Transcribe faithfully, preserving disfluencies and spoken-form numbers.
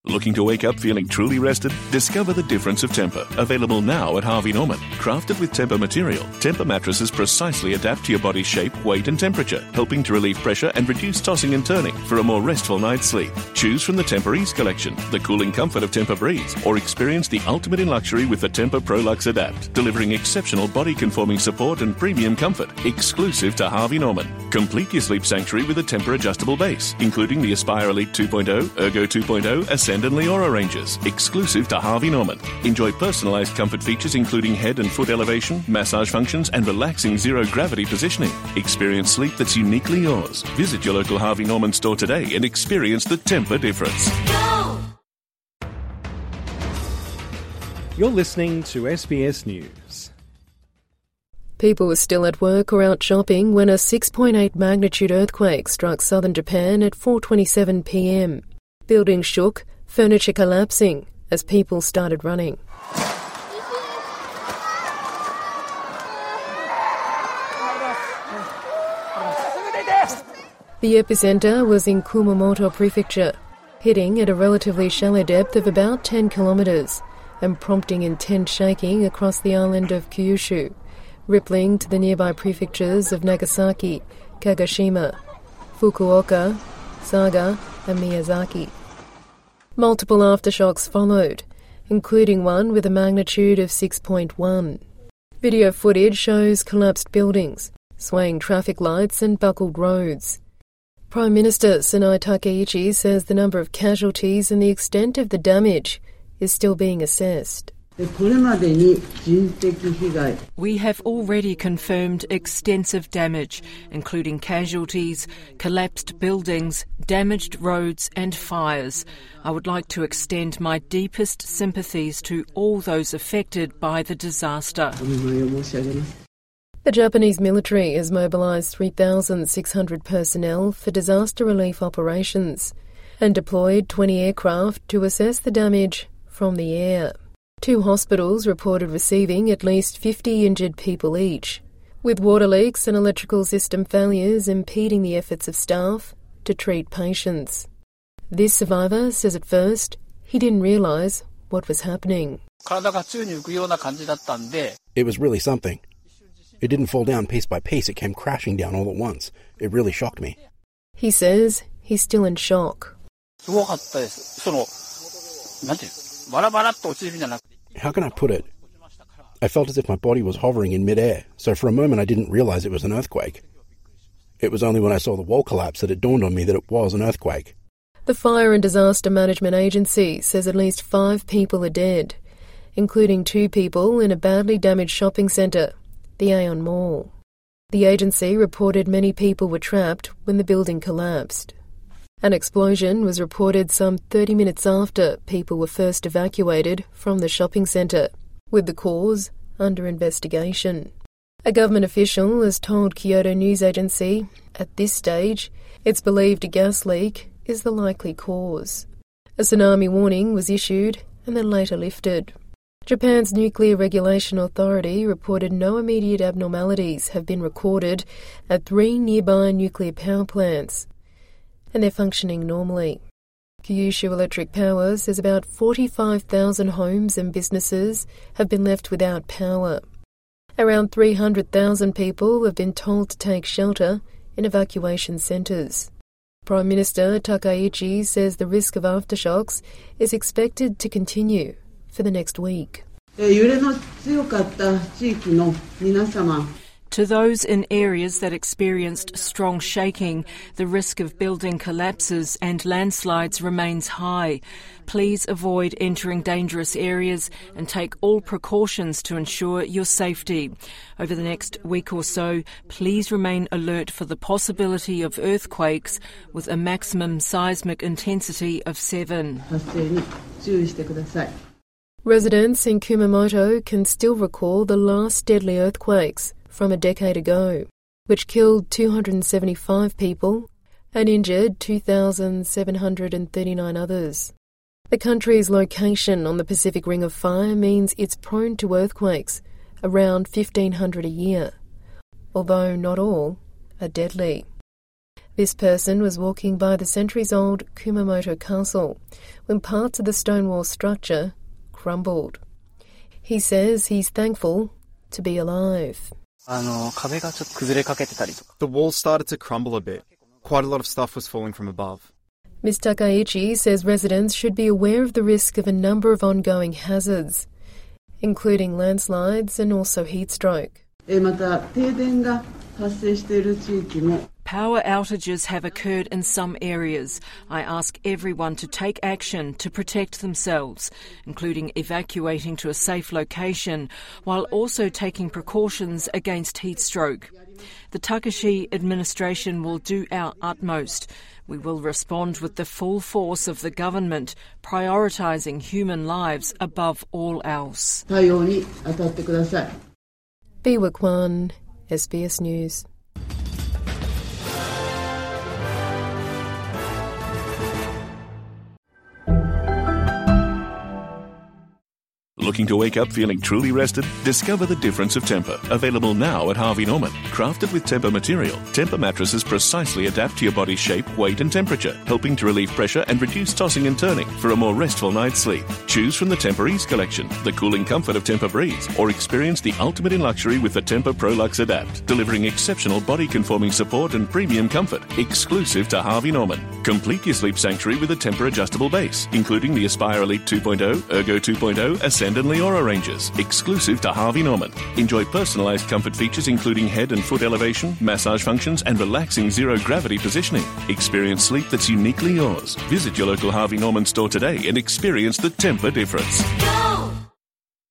Looking to wake up feeling truly rested? Discover the difference of Tempur. Available now at Harvey Norman. Crafted with Tempur material, Tempur mattresses precisely adapt to your body's shape, weight and temperature, helping to relieve pressure and reduce tossing and turning for a more restful night's sleep. Choose from the Tempur Ease collection, the cooling comfort of Tempur Breeze, or experience the ultimate in luxury with the Tempur ProLux Adapt, delivering exceptional body-conforming support and premium comfort, exclusive to Harvey Norman. Complete your sleep sanctuary with a Tempur adjustable base, including the Aspire Elite two point oh, Ergo two point oh, Ascend and Leora ranges, exclusive to Harvey Norman. Enjoy personalized comfort features including head and foot elevation, massage functions, and relaxing zero-gravity positioning. Experience sleep that's uniquely yours. Visit your local Harvey Norman store today and experience the Tempur difference. Go! You're listening to S B S News. People were still at work or out shopping when a six point eight magnitude earthquake struck southern Japan at four twenty-seven p m. Buildings shook, furniture collapsing as people started running. The epicenter was in Kumamoto Prefecture, hitting at a relatively shallow depth of about ten kilometres and prompting intense shaking across the island of Kyushu, rippling to the nearby prefectures of Nagasaki, Kagoshima, Fukuoka, Saga and Miyazaki. Multiple aftershocks followed, including one with a magnitude of six point one. Video footage shows collapsed buildings, swaying traffic lights and buckled roads. Prime Minister Sanai Takaichi says the number of casualties and the extent of the damage is still being assessed. We have already confirmed extensive damage, including casualties, collapsed buildings, damaged roads and fires. I would like to extend my deepest sympathies to all those affected by the disaster. The Japanese military has mobilised three thousand six hundred personnel for disaster relief operations and deployed twenty aircraft to assess the damage from the air. Two hospitals reported receiving at least fifty injured people each, with water leaks and electrical system failures impeding the efforts of staff to treat patients. This survivor says at first he didn't realise what was happening. It was really something. It didn't fall down piece by piece, it came crashing down all at once. It really shocked me. He says he's still in shock. How can I put it? I felt as if my body was hovering in midair, so for a moment I didn't realise it was an earthquake. It was only when I saw the wall collapse that it dawned on me that it was an earthquake. The Fire and Disaster Management Agency says at least five people are dead, including two people in a badly damaged shopping centre, the Aeon Mall. The agency reported many people were trapped when the building collapsed. An explosion was reported some thirty minutes after people were first evacuated from the shopping centre, with the cause under investigation. A government official has told Kyoto News Agency, at this stage, it's believed a gas leak is the likely cause. A tsunami warning was issued and then later lifted. Japan's Nuclear Regulation Authority reported no immediate abnormalities have been recorded at three nearby nuclear power plants, and they're functioning normally. Kyushu Electric Power says about forty-five thousand homes and businesses have been left without power. Around three hundred thousand people have been told to take shelter in evacuation centres. Prime Minister Takaichi says the risk of aftershocks is expected to continue for the next week. To those in areas that experienced strong shaking, the risk of building collapses and landslides remains high. Please avoid entering dangerous areas and take all precautions to ensure your safety. Over the next week or so, please remain alert for the possibility of earthquakes with a maximum seismic intensity of seven. Residents in Kumamoto can still recall the last deadly earthquakes from a decade ago, which killed two hundred seventy-five people and injured two thousand seven hundred thirty-nine others. The country's location on the Pacific Ring of Fire means it's prone to earthquakes, around fifteen hundred a year, although not all are deadly. This person was walking by the centuries-old Kumamoto Castle when parts of the stone wall structure crumbled. He says he's thankful to be alive. The wall started to crumble a bit. Quite a lot of stuff was falling from above. Miz Takaichi says residents should be aware of the risk of a number of ongoing hazards, including landslides and also heat stroke. Power outages have occurred in some areas. I ask everyone to take action to protect themselves, including evacuating to a safe location, while also taking precautions against heat stroke. The Takashi administration will do our utmost. We will respond with the full force of the government, prioritising human lives above all else. Biwa Kwan, S B S News. Looking to wake up feeling truly rested? Discover the difference of Tempur. Available now at Harvey Norman. Crafted with Tempur material, Tempur mattresses precisely adapt to your body's shape, weight and temperature, helping to relieve pressure and reduce tossing and turning for a more restful night's sleep. Choose from the Tempur Ease collection, the cooling comfort of Tempur Breeze, or experience the ultimate in luxury with the Tempur ProLux Adapt, delivering exceptional body-conforming support and premium comfort, exclusive to Harvey Norman. Complete your sleep sanctuary with a Tempur adjustable base, including the Aspire Elite two point oh, Ergo two point oh, Ascend and Leora ranges, exclusive to Harvey Norman. Enjoy personalised comfort features including head and foot elevation, massage functions and relaxing zero-gravity positioning. Experience sleep that's uniquely yours. Visit your local Harvey Norman store today and experience the Tempur difference.